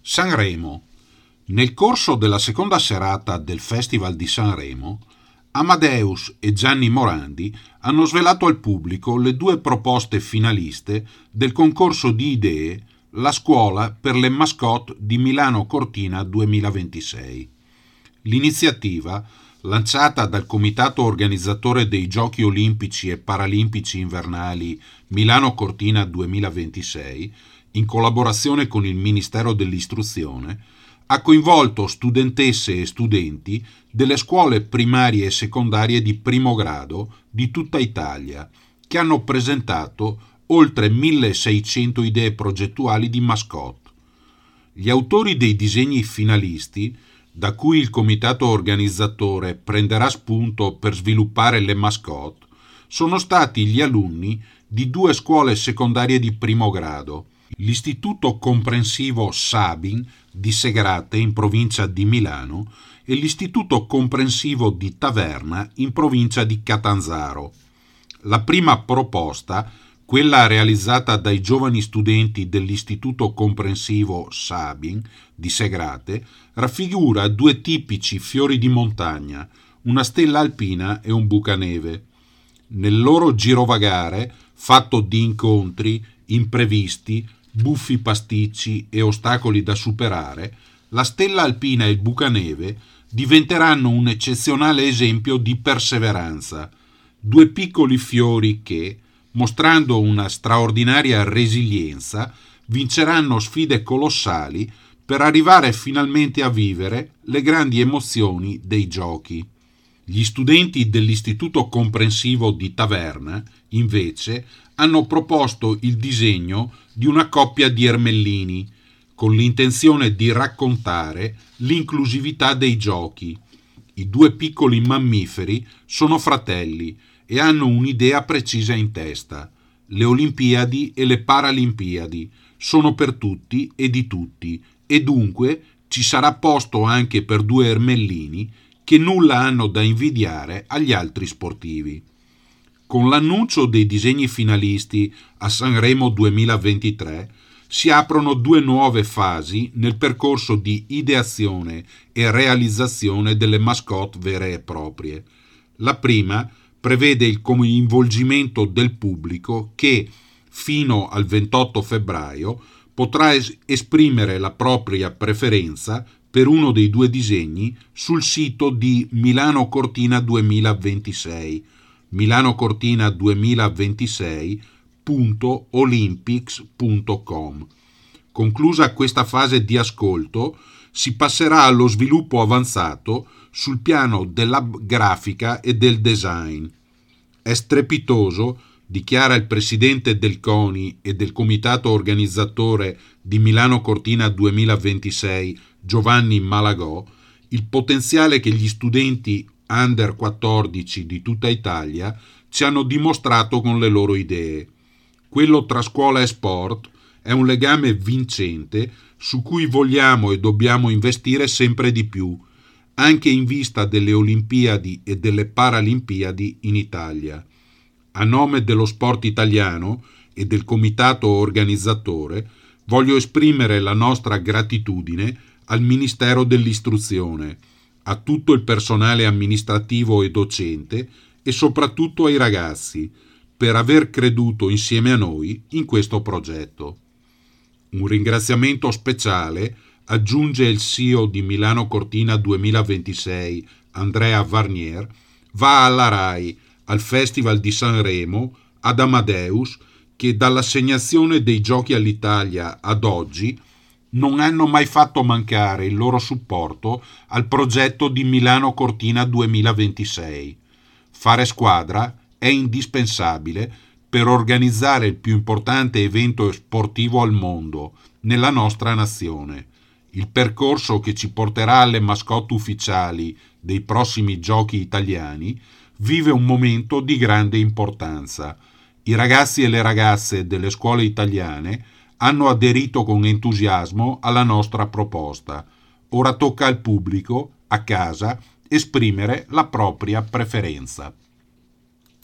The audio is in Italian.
Sanremo. Nel corso della seconda serata del Festival di Sanremo, Amadeus e Gianni Morandi hanno svelato al pubblico le due proposte finaliste del concorso di idee La scuola per le mascotte di Milano Cortina 2026. L'iniziativa, lanciata dal comitato organizzatore dei Giochi Olimpici e Paralimpici Invernali Milano Cortina 2026, in collaborazione con il Ministero dell'Istruzione, ha coinvolto studentesse e studenti delle scuole primarie e secondarie di primo grado di tutta Italia, che hanno presentato oltre 1600 idee progettuali di mascotte. Gli autori dei disegni finalisti, da cui il comitato organizzatore prenderà spunto per sviluppare le mascotte, sono stati gli alunni di due scuole secondarie di primo grado, l'Istituto Comprensivo Sabin di Segrate in provincia di Milano e l'Istituto Comprensivo di Taverna in provincia di Catanzaro. La prima proposta, quella realizzata dai giovani studenti dell'Istituto Comprensivo Sabin di Segrate, raffigura due tipici fiori di montagna, una stella alpina e un bucaneve. Nel loro girovagare, fatto di incontri, imprevisti, buffi pasticci e ostacoli da superare, la stella alpina e il bucaneve diventeranno un eccezionale esempio di perseveranza, due piccoli fiori che, mostrando una straordinaria resilienza, vinceranno sfide colossali per arrivare finalmente a vivere le grandi emozioni dei giochi. Gli studenti dell'Istituto Comprensivo di Taverna, invece, hanno proposto il disegno di una coppia di ermellini, con l'intenzione di raccontare l'inclusività dei giochi. I due piccoli mammiferi sono fratelli e hanno un'idea precisa in testa. Le Olimpiadi e le Paralimpiadi sono per tutti e di tutti, e dunque ci sarà posto anche per due ermellini che nulla hanno da invidiare agli altri sportivi. Con l'annuncio dei disegni finalisti a Sanremo 2023 si aprono due nuove fasi nel percorso di ideazione e realizzazione delle mascotte vere e proprie. La prima prevede il coinvolgimento del pubblico che, fino al 28 febbraio, potrà esprimere la propria preferenza per uno dei due disegni sul sito di Milano Cortina 2026, milanocortina2026.olympics.com. Conclusa questa fase di ascolto, si passerà allo sviluppo avanzato sul piano della grafica e del design. È strepitoso, dichiara il presidente del CONI e del comitato organizzatore di Milano Cortina 2026, Giovanni Malagò, il potenziale che gli studenti under 14 di tutta Italia ci hanno dimostrato con le loro idee. Quello tra scuola e sport è un legame vincente su cui vogliamo e dobbiamo investire sempre di più, anche in vista delle Olimpiadi e delle Paralimpiadi in Italia. A nome dello sport italiano e del comitato organizzatore voglio esprimere la nostra gratitudine al Ministero dell'Istruzione, a tutto il personale amministrativo e docente e soprattutto ai ragazzi per aver creduto insieme a noi in questo progetto. Un ringraziamento speciale aggiunge il CEO di Milano Cortina 2026, Andrea Varnier, va alla RAI, al Festival di Sanremo, ad Amadeus, che dall'assegnazione dei Giochi all'Italia ad oggi non hanno mai fatto mancare il loro supporto al progetto di Milano Cortina 2026. Fare squadra è indispensabile per organizzare il più importante evento sportivo al mondo, nella nostra nazione. Il percorso che ci porterà alle mascotte ufficiali dei prossimi Giochi italiani vive un momento di grande importanza. I ragazzi e le ragazze delle scuole italiane hanno aderito con entusiasmo alla nostra proposta. Ora tocca al pubblico, a casa, esprimere la propria preferenza.